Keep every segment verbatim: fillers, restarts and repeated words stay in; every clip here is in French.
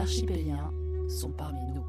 archipéliens sont parmi nous.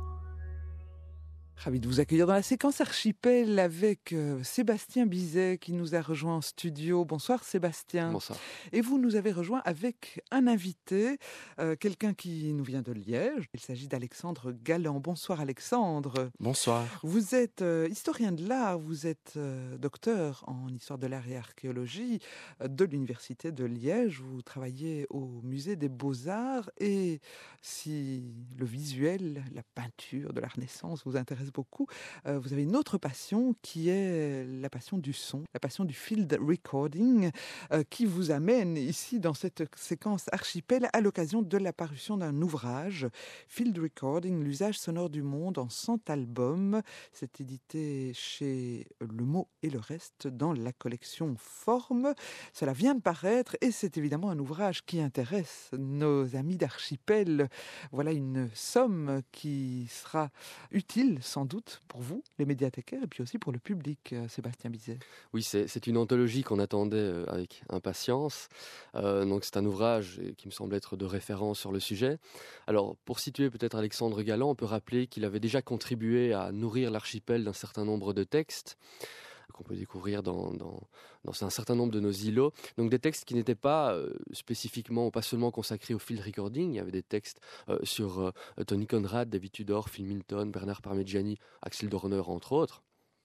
Ravi de vous accueillir dans la séquence Archipel avec euh, Sébastien Bizet qui nous a rejoint en studio. Bonsoir Sébastien. Bonsoir. Et vous nous avez rejoint avec un invité, euh, quelqu'un qui nous vient de Liège. Il s'agit d'Alexandre Galland. Bonsoir Alexandre. Bonsoir. Vous êtes euh, historien de l'art, vous êtes euh, docteur en histoire de l'art et archéologie euh, de l'université de Liège. Vous travaillez au musée des Beaux-Arts et si le visuel, la peinture de la Renaissance vous intéresse beaucoup, euh, vous avez une autre passion qui est la passion du son, la passion du field recording euh, qui vous amène ici dans cette séquence Archipel à l'occasion de la parution d'un ouvrage, Field Recording, l'usage sonore du monde en cent albums. C'est édité chez Le Mot et le Reste dans la collection Forme. Cela vient de paraître et c'est évidemment un ouvrage qui intéresse nos amis d'Archipel. Voilà une somme qui sera utile sans doute pour vous, les médiathécaires, et puis aussi pour le public, euh, Sébastien Bizet. Oui, c'est, c'est une anthologie qu'on attendait euh, avec impatience. Euh, donc c'est un ouvrage qui me semble être de référence sur le sujet. Alors, pour situer peut-être Alexandre Galland, on peut rappeler qu'il avait déjà contribué à nourrir l'archipel d'un certain nombre de textes qu'on peut découvrir dans, dans, dans un certain nombre de nos îlots. Donc des textes qui n'étaient pas euh, spécifiquement, pas seulement consacrés au field recording. Il y avait des textes euh, sur euh, Tony Conrad, David Tudor, Phil Minton, Bernard Parmigiani, Axel Dorner, entre autres.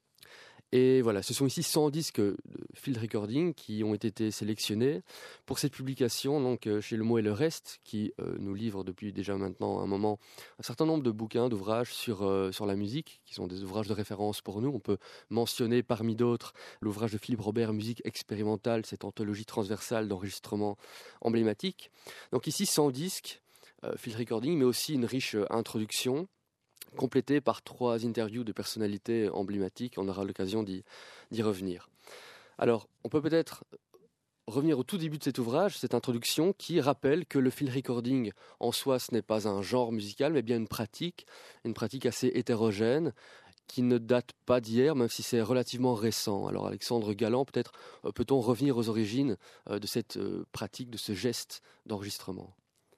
Et voilà, ce sont ici cent disques de field recording qui ont été sélectionnés pour cette publication donc euh, chez Le Mot et le Reste, qui euh, nous livre depuis déjà maintenant un moment un certain nombre de bouquins, d'ouvrages sur, euh, sur la musique, qui sont des ouvrages de référence pour nous. On peut mentionner parmi d'autres l'ouvrage de Philippe Robert, Musique expérimentale, cette anthologie transversale d'enregistrements emblématiques. Donc ici cent disques, euh, field recording, mais aussi une riche euh, introduction, complété par trois interviews de personnalités emblématiques. On aura l'occasion d'y, d'y revenir. Alors, on peut peut-être revenir au tout début de cet ouvrage, cette introduction qui rappelle que le field recording en soi, ce n'est pas un genre musical, mais bien une pratique, une pratique assez hétérogène, qui ne date pas d'hier, même si c'est relativement récent. Alors, Alexandre Galland, peut-être euh, peut-on revenir aux origines euh, de cette euh, pratique, de ce geste d'enregistrement ?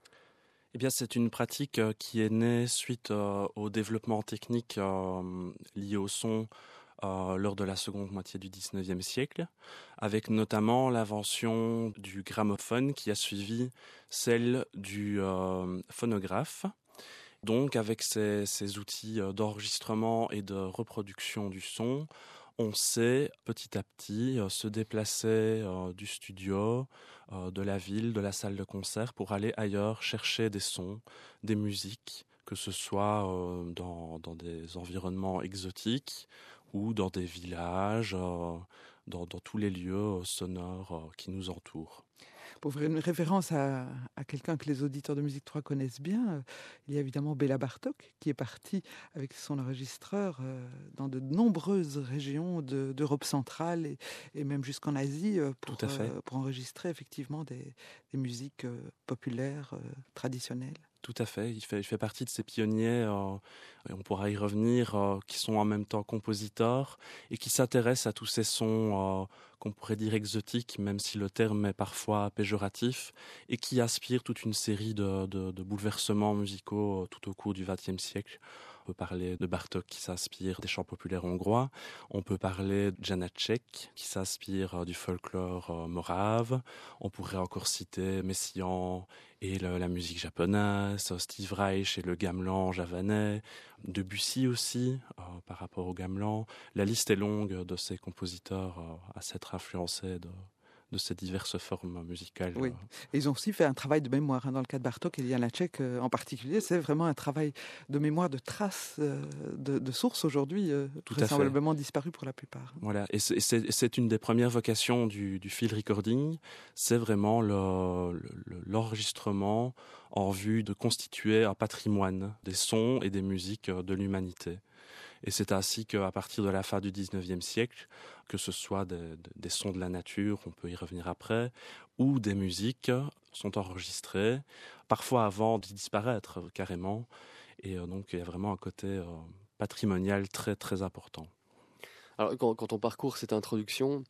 Eh bien, c'est une pratique qui est née suite euh, au développement technique euh, lié au son euh, lors de la seconde moitié du dix-neuvième siècle, avec notamment l'invention du gramophone qui a suivi celle du euh, phonographe. Donc, avec ces, ces outils d'enregistrement et de reproduction du son, on sait petit à petit euh, se déplacer euh, du studio, euh, de la ville, de la salle de concert pour aller ailleurs chercher des sons, des musiques, que ce soit euh, dans, dans des environnements exotiques ou dans des villages, euh, dans, dans tous les lieux sonores euh, qui nous entourent. Pour faire une référence à, à quelqu'un que les auditeurs de Musique trois connaissent bien, euh, il y a évidemment Béla Bartók qui est parti avec son enregistreur euh, dans de nombreuses régions de, d'Europe centrale et, et même jusqu'en Asie euh, pour, euh, pour enregistrer effectivement des, des musiques euh, populaires, euh, traditionnelles. Tout à fait, il fait, il fait partie de ces pionniers, euh, et on pourra y revenir, euh, qui sont en même temps compositeurs et qui s'intéressent à tous ces sons euh, qu'on pourrait dire exotiques, même si le terme est parfois péjoratif, et qui aspirent toute une série de, de, de bouleversements musicaux euh, tout au cours du vingtième siècle. On peut parler de Bartók qui s'inspire des chants populaires hongrois, on peut parler de Janáček qui s'inspire euh, du folklore euh, morave, on pourrait encore citer Messiaen et le, la musique japonaise, Steve Reich et le gamelan javanais, Debussy aussi, euh, par rapport au gamelan. La liste est longue de ces compositeurs euh, à s'être influencés de, de ces diverses formes musicales. Oui, et ils ont aussi fait un travail de mémoire, hein, dans le cas de Bartók et Janáček euh, en particulier. C'est vraiment un travail de mémoire, de traces, euh, de, de sources aujourd'hui, euh, vraisemblablement disparues pour la plupart. Voilà, et c'est, c'est, c'est une des premières vocations du, du field recording, c'est vraiment le, le, l'enregistrement en vue de constituer un patrimoine des sons et des musiques de l'humanité. Et c'est ainsi qu'à partir de la fin du dix-neuvième siècle, que ce soit des, des sons de la nature, on peut y revenir après, ou des musiques sont enregistrées, parfois avant d'y disparaître carrément. Et donc il y a vraiment un côté patrimonial très très important. Alors quand, quand on parcourt cette introduction,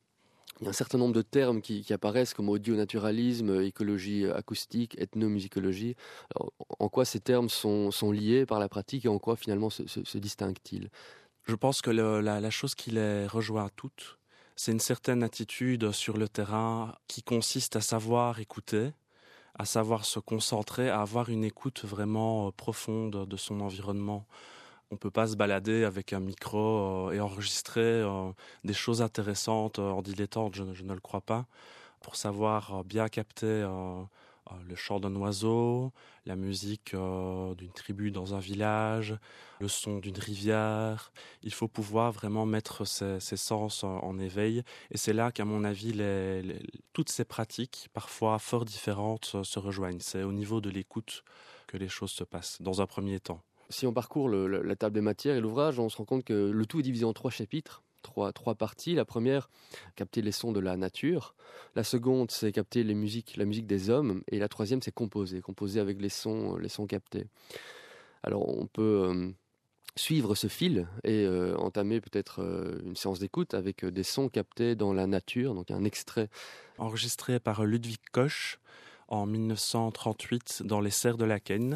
il y a un certain nombre de termes qui, qui apparaissent comme audionaturalisme, écologie acoustique, ethnomusicologie. Alors, en quoi ces termes sont, sont liés par la pratique et en quoi finalement se, se, se distinguent-ils? Je pense que le, la, la chose qui les rejoint toutes, c'est une certaine attitude sur le terrain qui consiste à savoir écouter, à savoir se concentrer, à avoir une écoute vraiment profonde de son environnement. On ne peut pas se balader avec un micro euh, et enregistrer euh, des choses intéressantes euh, en dilettante, je, je ne le crois pas. Pour savoir euh, bien capter euh, euh, le chant d'un oiseau, la musique euh, d'une tribu dans un village, le son d'une rivière, il faut pouvoir vraiment mettre ses, ses sens en, en éveil. Et c'est là qu'à mon avis, les, les, toutes ces pratiques, parfois fort différentes, se rejoignent. C'est au niveau de l'écoute que les choses se passent, dans un premier temps. Si on parcourt le, le, la table des matières et l'ouvrage, on se rend compte que le tout est divisé en trois chapitres, trois, trois parties. La première, capter les sons de la nature. La seconde, c'est capter les musiques, la musique des hommes. Et la troisième, c'est composer, composer avec les sons, les sons captés. Alors, on peut euh, suivre ce fil et euh, entamer peut-être euh, une séance d'écoute avec euh, des sons captés dans la nature, donc un extrait. Enregistré par Ludwig Koch en mille neuf cent trente-huit dans les serres de la Kenne.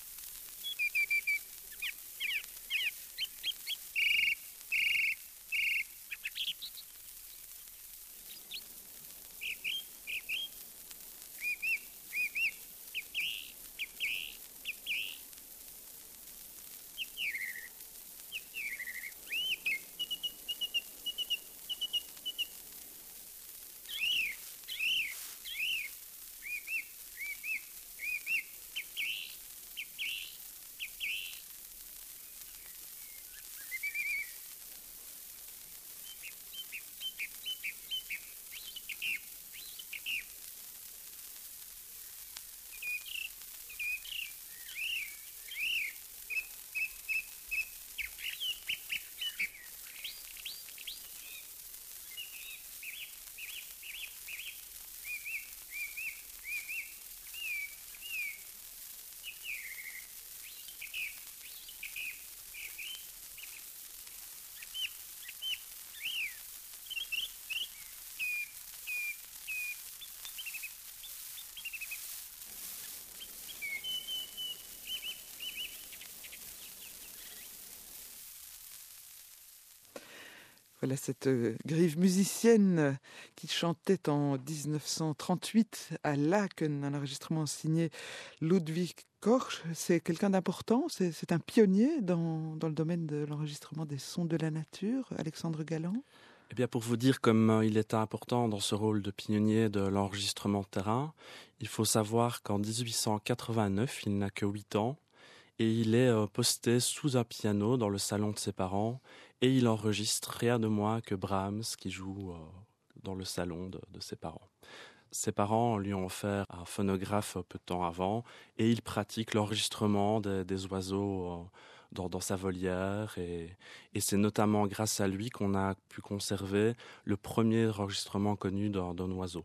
Voilà cette euh, Grive musicienne euh, qui chantait en dix-neuf cent trente-huit à Laeken, un enregistrement signé Ludwig Koch. C'est quelqu'un d'important, c'est, c'est un pionnier dans, dans le domaine de l'enregistrement des sons de la nature, Alexandre Galland. Eh bien, pour vous dire comme il est important dans ce rôle de pionnier de l'enregistrement de terrain, il faut savoir qu'en dix-huit cent quatre-vingt-neuf, il n'a que huit ans, et il est posté sous un piano dans le salon de ses parents, et il enregistre rien de moins que Brahms qui joue dans le salon de, de ses parents. Ses parents lui ont offert un phonographe peu de temps avant, et il pratique l'enregistrement des, des oiseaux dans, dans sa volière, et, et c'est notamment grâce à lui qu'on a pu conserver le premier enregistrement connu d'un, d'un oiseau.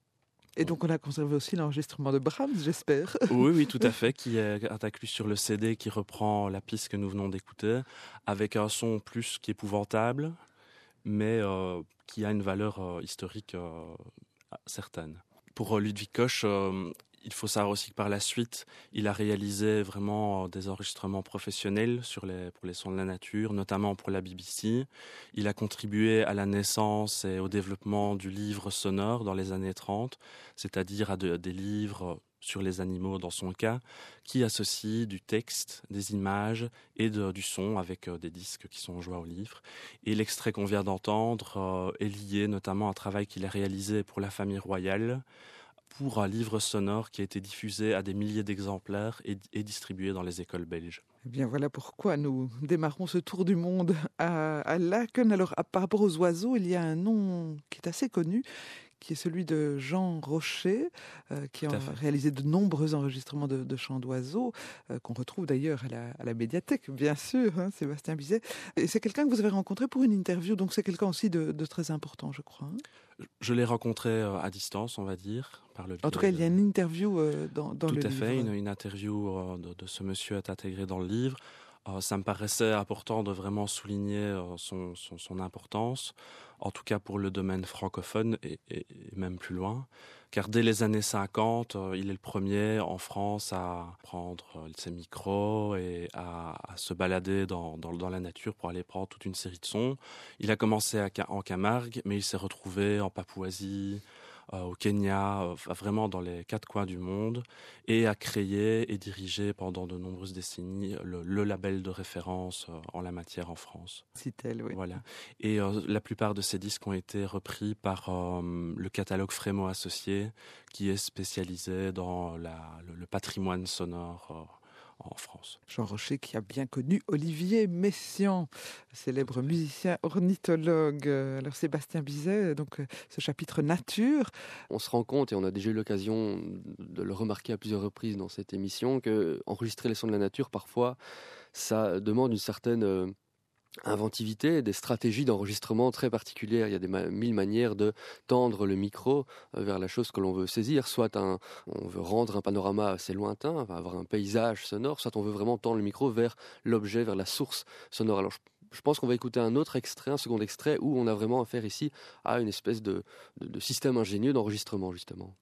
Et donc on a conservé aussi l'enregistrement de Brahms, j'espère. Oui, oui, tout à fait, qui est inclus sur le C D qui reprend la piste que nous venons d'écouter, avec un son plus qu'épouvantable, mais euh, qui a une valeur euh, historique euh, certaine. Pour euh, Ludwig Koch, euh, il faut savoir aussi que par la suite, il a réalisé vraiment des enregistrements professionnels sur les, pour les sons de la nature, notamment pour la B B C. Il a contribué à la naissance et au développement du livre sonore dans les années trente, c'est-à-dire à de, des livres sur les animaux dans son cas, qui associent du texte, des images et de, du son avec euh, des disques qui sont joints au livre. Et l'extrait qu'on vient d'entendre euh, est lié notamment à un travail qu'il a réalisé pour la famille royale, pour un livre sonore qui a été diffusé à des milliers d'exemplaires et, et distribué dans les écoles belges. Eh bien, voilà pourquoi nous démarrons ce tour du monde à, à Laeken. Alors, à, par rapport aux oiseaux, il y a un nom qui est assez connu, qui est celui de Jean Rocher, euh, qui a réalisé de nombreux enregistrements de, de chants d'oiseaux, euh, qu'on retrouve d'ailleurs à la, à la médiathèque, bien sûr, hein, Sébastien Bizet. Et c'est quelqu'un que vous avez rencontré pour une interview, donc c'est quelqu'un aussi de, de très important, je crois. Hein. Je l'ai rencontré à distance, on va dire. Par le en tout cas, il y a une interview euh, dans, dans tout le livre. Tout à fait, une, une interview euh, de, de ce monsieur est intégrée dans le livre. Euh, ça me paraissait important de vraiment souligner euh, son, son, son importance, en tout cas pour le domaine francophone et, et, et même plus loin. Car dès les années cinquante, euh, il est le premier en France à prendre euh, ses micros et à, à se balader dans, dans, dans la nature pour aller prendre toute une série de sons. Il a commencé à, en Camargue, mais il s'est retrouvé en Papouasie, euh, au Kenya, euh, vraiment dans les quatre coins du monde, et a créé et dirigé pendant de nombreuses décennies le, le label de référence euh, en la matière en France. Citel, oui. Voilà. Et euh, la plupart de ces disques ont été repris par euh, le catalogue Frémo Associés, qui est spécialisé dans la, le, le patrimoine sonore euh, en France. Jean Rocher qui a bien connu Olivier Messiaen, célèbre musicien ornithologue. Alors Sébastien Bizet, donc ce chapitre nature. On se rend compte, et on a déjà eu l'occasion de le remarquer à plusieurs reprises dans cette émission, que enregistrer les sons de la nature, parfois, ça demande une certaine euh, inventivité, des stratégies d'enregistrement très particulières. Il y a des ma- mille manières de tendre le micro euh, vers la chose que l'on veut saisir. Soit un, on veut rendre un panorama assez lointain, avoir un paysage sonore, soit on veut vraiment tendre le micro vers l'objet, vers la source sonore. Alors je, je pense qu'on va écouter un autre extrait, un second extrait, où on a vraiment affaire ici à une espèce de, de, de système ingénieux d'enregistrement, justement.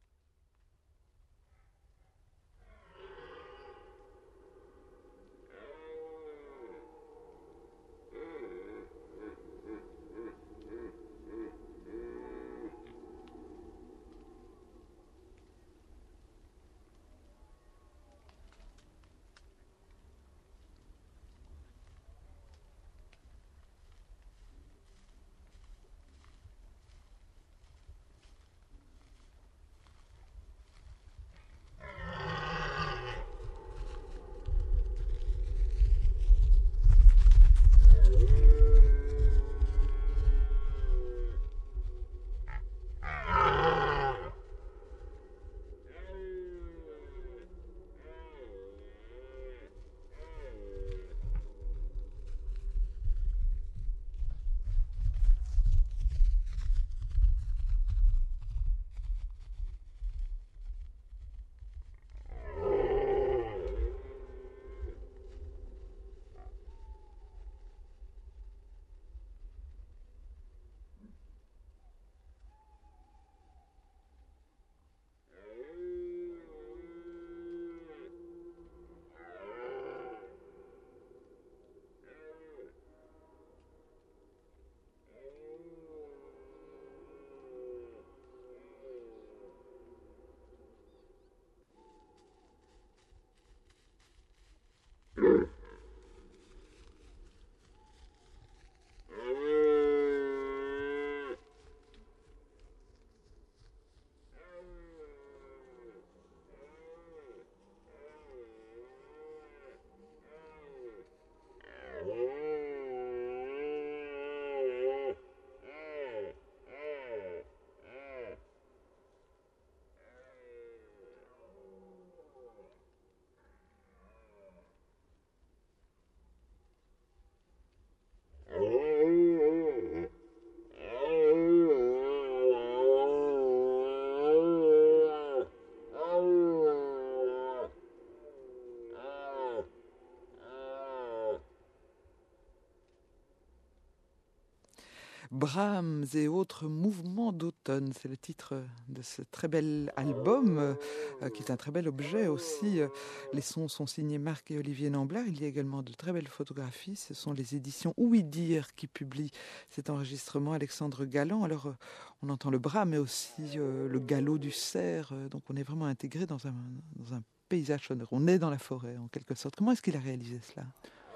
Brahms et autres mouvements d'automne, c'est le titre de ce très bel album, euh, qui est un très bel objet aussi. Les sons sont signés Marc et Olivier Namblard. Il y a également de très belles photographies. Ce sont les éditions Oui Dire qui publient cet enregistrement. Alexandre Galland. Alors, euh, on entend le Brahms, mais aussi euh, le galop du cerf. Euh, donc, on est vraiment intégré dans un, dans un paysage sonore. On est dans la forêt, en quelque sorte. Comment est-ce qu'il a réalisé cela ?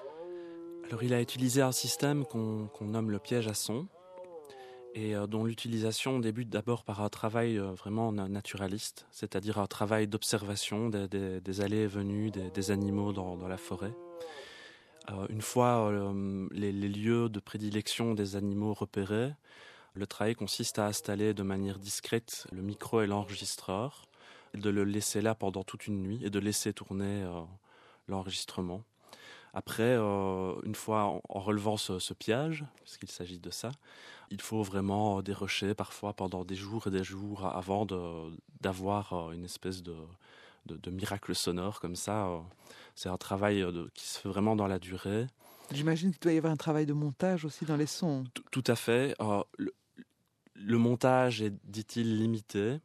Alors, il a utilisé un système qu'on, qu'on nomme le piège à son, et euh, dont l'utilisation débute d'abord par un travail euh, vraiment naturaliste, c'est-à-dire un travail d'observation des, des, des allées et venues des, des animaux dans, dans la forêt. Euh, une fois euh, les, les lieux de prédilection des animaux repérés, le travail consiste à installer de manière discrète le micro et l'enregistreur, de le laisser là pendant toute une nuit et de laisser tourner euh, l'enregistrement. Après, euh, une fois en, en relevant ce, ce piège, puisqu'il s'agit de ça, il faut vraiment dérocher parfois pendant des jours et des jours avant de, d'avoir une espèce de, de, de miracles sonores comme ça. Euh, c'est un travail euh, de, qui se fait vraiment dans la durée. J'imagine qu'il doit y avoir un travail de montage aussi dans les sons. Tout, tout à fait. Euh, le, le montage est, dit-il, limité.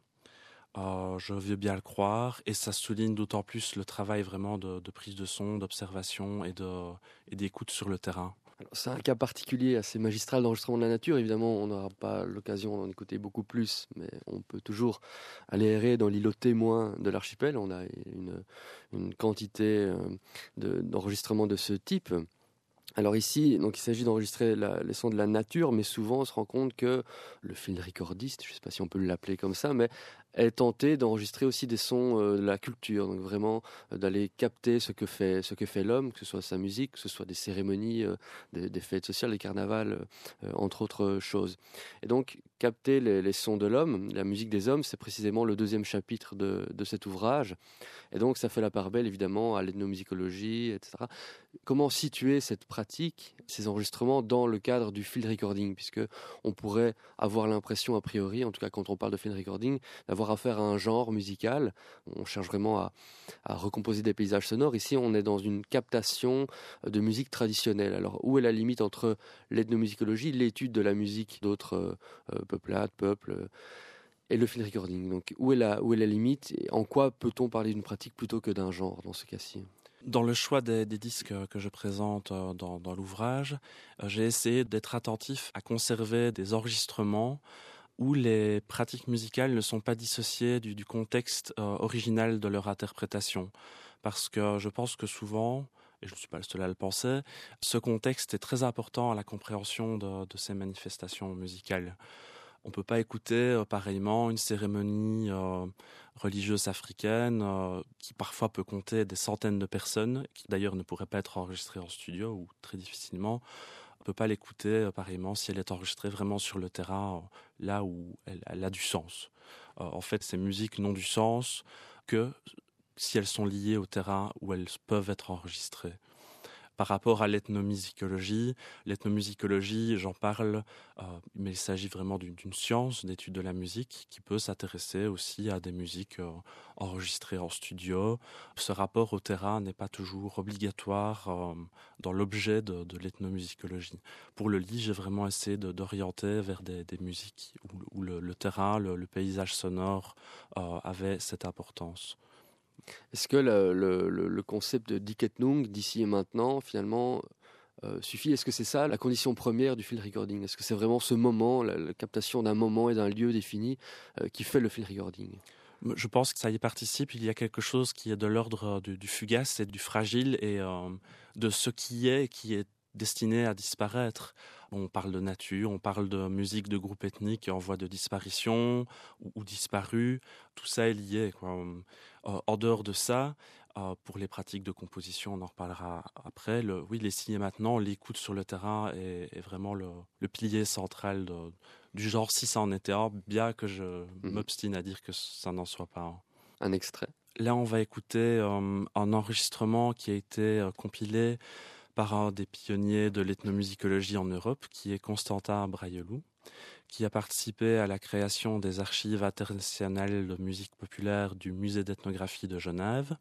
Euh, je veux bien le croire, et ça souligne d'autant plus le travail vraiment de, de prise de son, d'observation et, de, et d'écoute sur le terrain. Alors, c'est un cas particulier assez magistral d'enregistrement de la nature. Évidemment, on n'aura pas l'occasion d'en écouter beaucoup plus, mais on peut toujours aller errer dans l'îlot témoin de l'archipel. On a une, une quantité de, d'enregistrements de ce type. Alors ici, donc il s'agit d'enregistrer la, les sons de la nature, mais souvent on se rend compte que le field recordiste, je ne sais pas si on peut l'appeler comme ça, mais est tenté d'enregistrer aussi des sons euh, de la culture, donc vraiment euh, d'aller capter ce que fait ce que fait l'homme, que ce soit sa musique, que ce soit des cérémonies, euh, des, des fêtes sociales, des carnavals, euh, entre autres choses. Et donc capter les, les sons de l'homme, la musique des hommes, c'est précisément le deuxième chapitre de, de cet ouvrage. Et donc ça fait la part belle évidemment à l'ethnomusicologie, et cetera. Comment situer cette pratique, ces enregistrements dans le cadre du field recording, puisque on pourrait avoir l'impression a priori, en tout cas quand on parle de field recording, d'avoir affaire à un genre musical. On cherche vraiment à, à recomposer des paysages sonores. Ici, on est dans une captation de musique traditionnelle. Alors, où est la limite entre l'ethnomusicologie, l'étude de la musique d'autres euh, peuplades, peuples, euh, et le field recording? Donc, où est la, où est la limite et en quoi peut-on parler d'une pratique plutôt que d'un genre dans ce cas-ci? Dans le choix des, des disques que je présente dans, dans l'ouvrage, j'ai essayé d'être attentif à conserver des enregistrements où les pratiques musicales ne sont pas dissociées du, du contexte euh, original de leur interprétation. Parce que je pense que souvent, et je ne suis pas le seul à le penser, ce contexte est très important à la compréhension de, de ces manifestations musicales. On ne peut pas écouter euh, pareillement une cérémonie euh, religieuse africaine euh, qui parfois peut compter des centaines de personnes, qui d'ailleurs ne pourraient pas être enregistrées en studio ou très difficilement. On ne peut pas l'écouter euh, pareillement si elle est enregistrée vraiment sur le terrain, euh, là où elle, elle a du sens. Euh, en fait, ces musiques n'ont du sens que si elles sont liées au terrain où elles peuvent être enregistrées. Par rapport à l'ethnomusicologie, l'ethnomusicologie, j'en parle, euh, mais il s'agit vraiment d'une, d'une science d'étude de la musique qui peut s'intéresser aussi à des musiques euh, enregistrées en studio. Ce rapport au terrain n'est pas toujours obligatoire euh, dans l'objet de, de l'ethnomusicologie. Pour le livre, j'ai vraiment essayé de, d'orienter vers des, des musiques où, où le, le terrain, le, le paysage sonore euh, avait cette importance. Est-ce que le, le, le concept de Diketnung, d'ici et maintenant, finalement, euh, suffit? Est-ce que c'est ça la condition première du field recording? Est-ce que c'est vraiment ce moment, la, la captation d'un moment et d'un lieu défini euh, qui fait le field recording? Je pense que ça y participe. Il y a quelque chose qui est de l'ordre du, du fugace et du fragile et euh, de ce qui est et qui est destiné à disparaître. On parle de nature, on parle de musique de groupe ethnique en voie de disparition ou, ou disparu. Tout ça est lié, quoi. Euh, en dehors de ça, euh, pour les pratiques de composition, on en reparlera après. Le, oui, les signes maintenant, l'écoute sur le terrain est, est vraiment le, le pilier central de, du genre, si ça en était un, bien que je mmh. m'obstine à dire que ça n'en soit pas un. Un extrait. Là, on va écouter euh, un enregistrement qui a été euh, compilé par un des pionniers de l'ethnomusicologie en Europe, qui est Constantin Braillaud, qui a participé à la création des archives internationales de musique populaire du Musée d'ethnographie de Genève.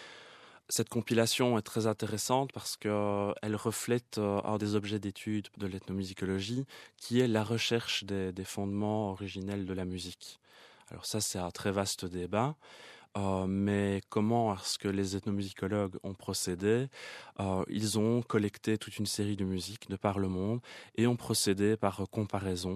Cette compilation est très intéressante parce qu'elle reflète un des objets d'étude de l'ethnomusicologie, qui est la recherche des, des fondements originels de la musique. Alors ça, c'est un très vaste débat. Euh, mais comment est-ce que les ethnomusicologues ont procédé? euh, Ils ont collecté toute une série de musiques de par le monde et ont procédé par comparaison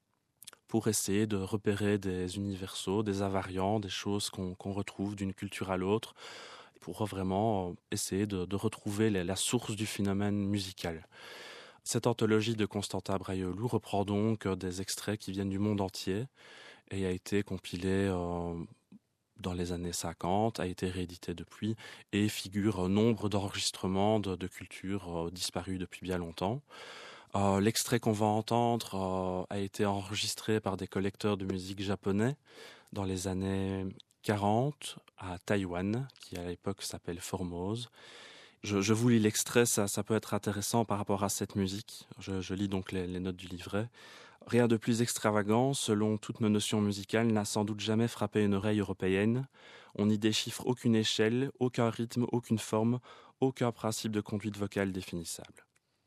pour essayer de repérer des universaux, des invariants, des choses qu'on, qu'on retrouve d'une culture à l'autre, pour vraiment essayer de, de retrouver la, la source du phénomène musical. Cette anthologie de Constantin Braillaud reprend donc des extraits qui viennent du monde entier et a été compilée euh, dans les années cinquante, a été réédité depuis et figure nombre d'enregistrements de, de cultures euh, disparues depuis bien longtemps. Euh, l'extrait qu'on va entendre euh, a été enregistré par des collecteurs de musique japonais dans les années quarante à Taïwan, qui à l'époque s'appelle Formose. Je, je vous lis l'extrait, ça, ça peut être intéressant par rapport à cette musique. Je, je lis donc les, les notes du livret. Rien de plus extravagant, selon toutes nos notions musicales, n'a sans doute jamais frappé une oreille européenne. On n'y déchiffre aucune échelle, aucun rythme, aucune forme, aucun principe de conduite vocale définissable.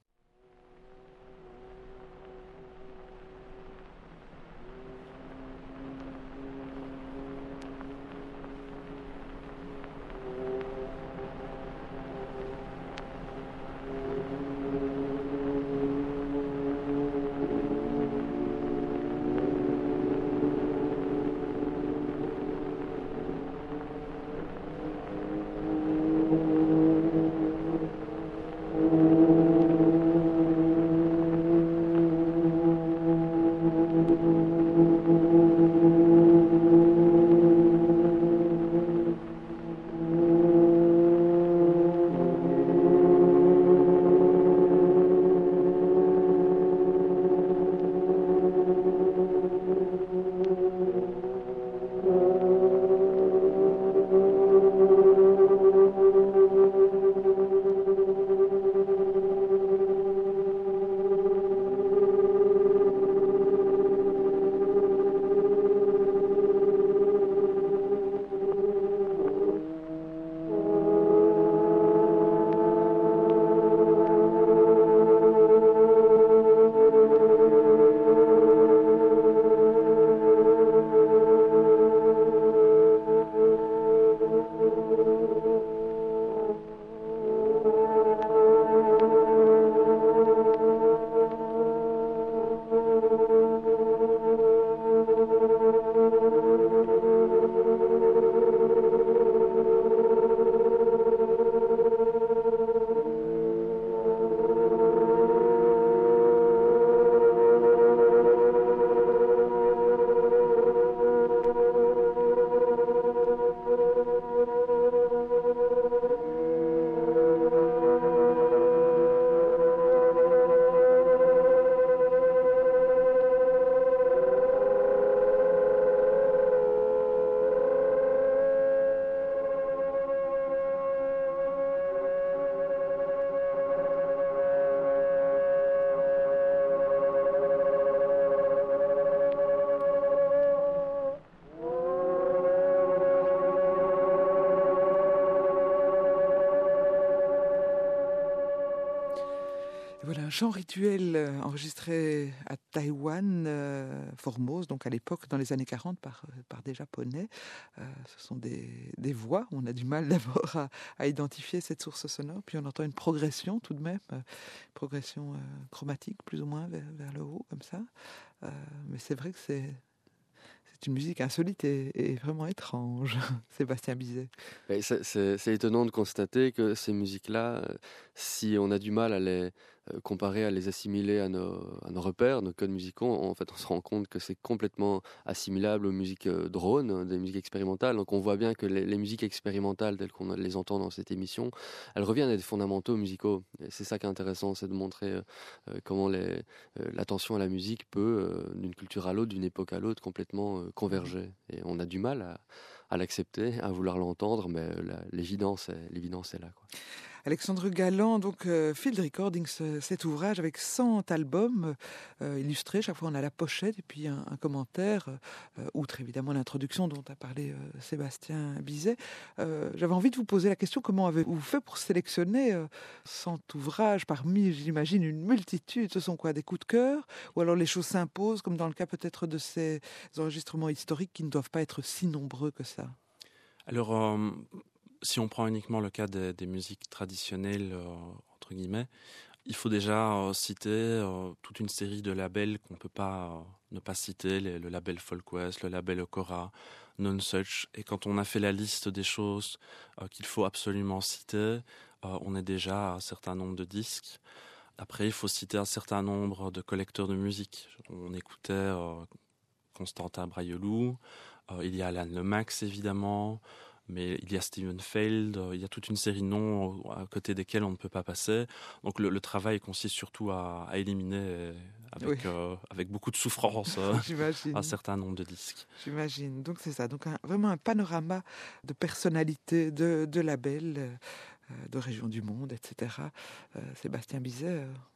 Voilà un chant rituel euh, enregistré à Taïwan, euh, Formose, donc à l'époque, dans les années quarante, par, par des Japonais. Euh, ce sont des, des voix. On a du mal d'abord à, à identifier cette source sonore. Puis on entend une progression tout de même, euh, progression euh, chromatique plus ou moins vers, vers le haut, comme ça. Euh, mais c'est vrai que c'est... C'est une musique insolite et, et vraiment étrange, Sébastien Bizet. Et c'est, c'est- c'est étonnant de constater que ces musiques-là, euh, si on a du mal à les euh, comparer, à les assimiler à nos, à nos repères, nos codes musicaux, en fait, on se rend compte que c'est complètement assimilable aux musiques euh, drones, euh, des musiques expérimentales. Donc on voit bien que les, les musiques expérimentales, telles qu'on les entend dans cette émission, elles reviennent à des fondamentaux musicaux. Et c'est ça qui est intéressant, c'est de montrer euh, euh, comment les, euh, l'attention à la musique peut, euh, d'une culture à l'autre, d'une époque à l'autre, complètement euh, converger. Et on a du mal à, à l'accepter, à vouloir l'entendre, mais euh, la- l'évidence, est, l'évidence est là, quoi. Alexandre Galland, donc euh, Field Recordings, euh, cet ouvrage avec cent albums euh, illustrés. Chaque fois, on a la pochette et puis un, un commentaire, euh, outre évidemment l'introduction dont a parlé euh, Sébastien Bizet. Euh, j'avais envie de vous poser la question, comment avez-vous fait pour sélectionner euh, cent ouvrages parmi, j'imagine, une multitude? Ce sont quoi, des coups de cœur? Ou alors les choses s'imposent, comme dans le cas peut-être de ces enregistrements historiques qui ne doivent pas être si nombreux que ça? Alors, euh, si on prend uniquement le cas des, des musiques traditionnelles, euh, entre guillemets, il faut déjà euh, citer euh, toute une série de labels qu'on ne peut pas euh, ne pas citer, les- le label FolkWest, le label Okora, Nonesuch. Et quand on a fait la liste des choses euh, qu'il faut absolument citer, euh, on est déjà à un certain nombre de disques. Après, il faut citer un certain nombre de collecteurs de musique. On écoutait euh, Constantin Braillaud, euh, il y a Alan Lomax évidemment, mais il y a Steven Feld, euh, il y a toute une série de noms euh, à côté desquels on ne peut pas passer. Donc le, le travail consiste surtout à, à éliminer euh, avec, Oui. euh, avec beaucoup de souffrance euh, J'imagine. un certain nombre de disques. J'imagine. Donc c'est ça. Donc un- vraiment un panorama de personnalités, de, de labels, euh, de régions du monde, et cetera. Euh, Sébastien Bizet, euh,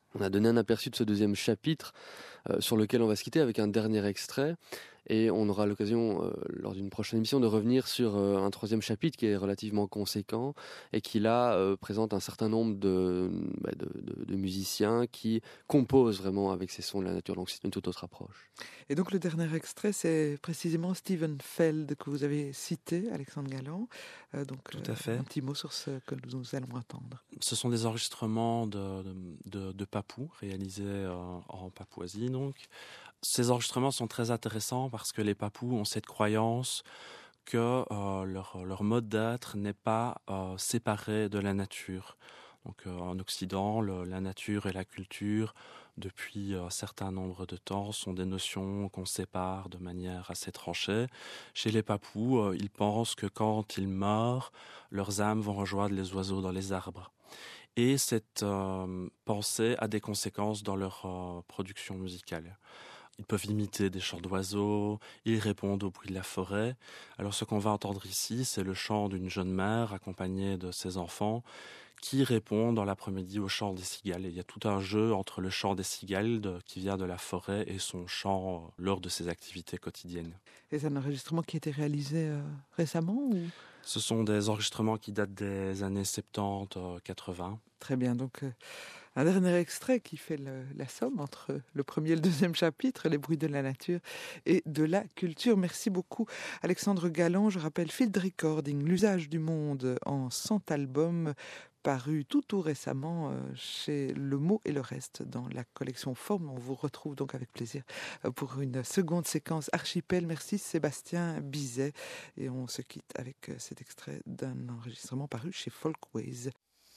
On a donné un aperçu de ce deuxième chapitre euh, sur lequel on va se quitter avec un dernier extrait. Et on aura l'occasion, euh, lors d'une prochaine émission, de revenir sur euh, un troisième chapitre qui est relativement conséquent et qui, là, euh, présente un certain nombre de, bah, de, de, de musiciens qui composent vraiment avec ces sons de la nature. Donc, c'est une toute autre approche. Et donc, le dernier extrait, c'est précisément Steven Feld que vous avez cité, Alexandre Galland. Euh, donc, Tout à fait. Euh, un petit mot sur ce que nous allons entendre. Ce sont des enregistrements de, de, de, de papous réalisés euh, en Papouasie, donc. Ces enregistrements sont très intéressants parce que les papous ont cette croyance que euh, leur, leur mode d'être n'est pas euh, séparé de la nature. Donc, euh, en Occident, le, la nature et la culture, depuis un certain nombre de temps, sont des notions qu'on sépare de manière assez tranchée. Chez les papous, euh, ils pensent que quand ils meurent, leurs âmes vont rejoindre les oiseaux dans les arbres. Et cette euh, pensée a des conséquences dans leur euh, production musicale. Ils peuvent imiter des chants d'oiseaux, ils répondent au bruit de la forêt. Alors ce qu'on va entendre ici, c'est le chant d'une jeune mère accompagnée de ses enfants qui répond dans l'après-midi au chant des cigales. Et il y a tout un jeu entre le chant des cigales de, qui vient de la forêt et son chant lors de ses activités quotidiennes. Et c'est un enregistrement qui a été réalisé euh, récemment ou... Ce sont des enregistrements qui datent des années soixante-dix quatre-vingts. Très bien, donc euh, un dernier extrait qui fait le, la somme entre le premier et le deuxième chapitre, les bruits de la nature et de la culture. Merci beaucoup Alexandre Galland. Je rappelle Field Recording, l'usage du monde en cent albums, paru tout tout récemment euh, chez Le Mot et le Reste dans la collection Forme. On vous retrouve donc avec plaisir euh, pour une seconde séquence Archipel. Merci Sébastien Bizet. Et on se quitte avec euh, cet extrait d'un enregistrement paru chez Folkways.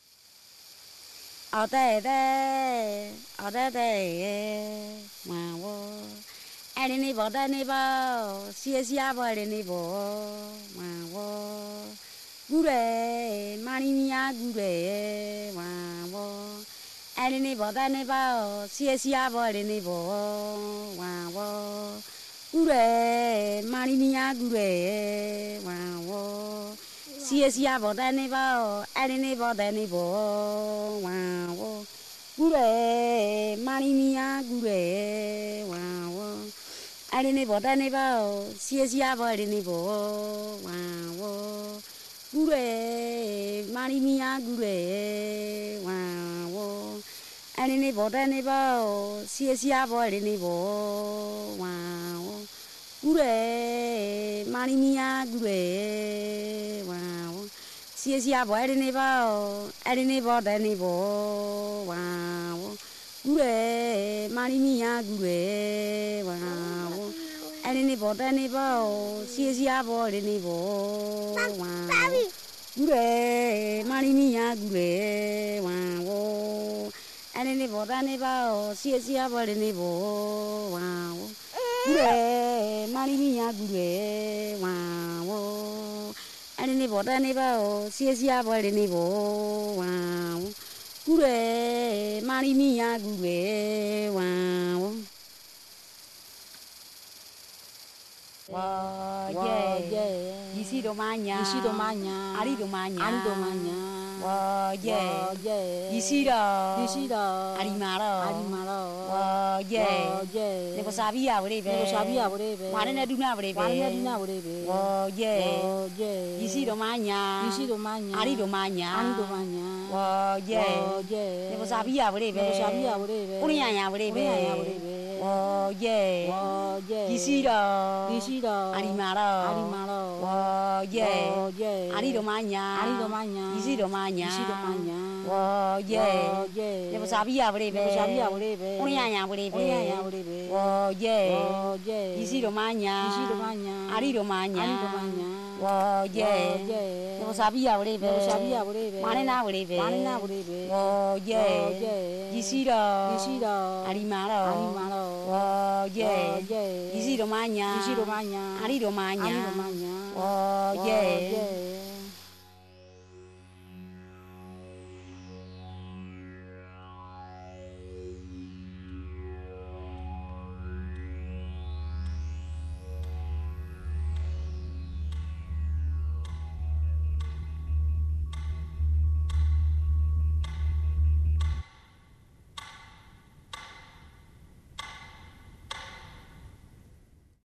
Ở đây đây, ở đây đây, mà wo, anh đi vào đây đi vào, xia xia vào đây đi vào, mà wo, gure, mani mia gure, mà wo, anh đi vào đây đi vào, xia xia vào đây đi vào, mà wo, gure, mani mia gure, mà wo. Xia xia vào đây này vào, anh đi vào đây này vào, wow, gure, mani mia gure, wow, anh đi vào đây này vào, xia xia vào đây này vào, wow, gure, mani mia gure, wow, anh đi vào đây này vào, xia xia vào đây này vào, wow. Gure, mani mia gure, wow. Xia xia bỏ đi vào, đi đi vào đây đi vào, wow. Gure, mani mia gure, wow. Đi đi vào đây đi vào, xia xia bỏ đi đi vào, wow. Gure, mani mia gure, wow. Đi đi vào đây đi vào, xia xia bỏ đi đi vào, wow. Gure, mani mia gure, wow. Anh đi vào đây đi vào, xia xia vào đây đi vào, wow. Gure, mani mia gure, wow. Wow, yeah, yeah. Isi domanya, Isi domanya, ari domanya, ari domanya. Wow, yeah, yeah. Isi do, Isi do, ari malo, ari malo. Wow, yeah, yeah. Neko sabia boleh be, Neko sabia boleh be. Mana na duna boleh be, Mana na duna boleh be. Wow, yeah, yeah. Isi domanya, Isi domanya, ari domanya, ari domanya. Wow, yeah, yeah. Neko sabia boleh be, Neko sabia boleh be. Unianya boleh be, Unianya boleh be. Wow, yeah, Wow, yeah. Isi do, Isi do, ari malo, ari malo. Wow, yeah, yeah. ari domanya, ari domanya. Isi domanya, Isi domanya. Wow, yeah, yeah. Neko sabia boleh be, Neko sabia boleh be. Unianya boleh be, Unianya boleh be. Wow, yeah, Wow, yeah. Isi domanya, Isi domanya. ari domanya, Ari domanya. Wow, yeah, yeah. Neko sabia boleh be, Neko sabia boleh be. Mana na boleh be, Mana na boleh be. Wow, yeah, yeah. Isi do, Isi do, ari malo, ari malo. Wow, yeah, yeah. Isi domanya, Isi domanya. ari domanya, Ari domanya. Wow, yeah, yeah.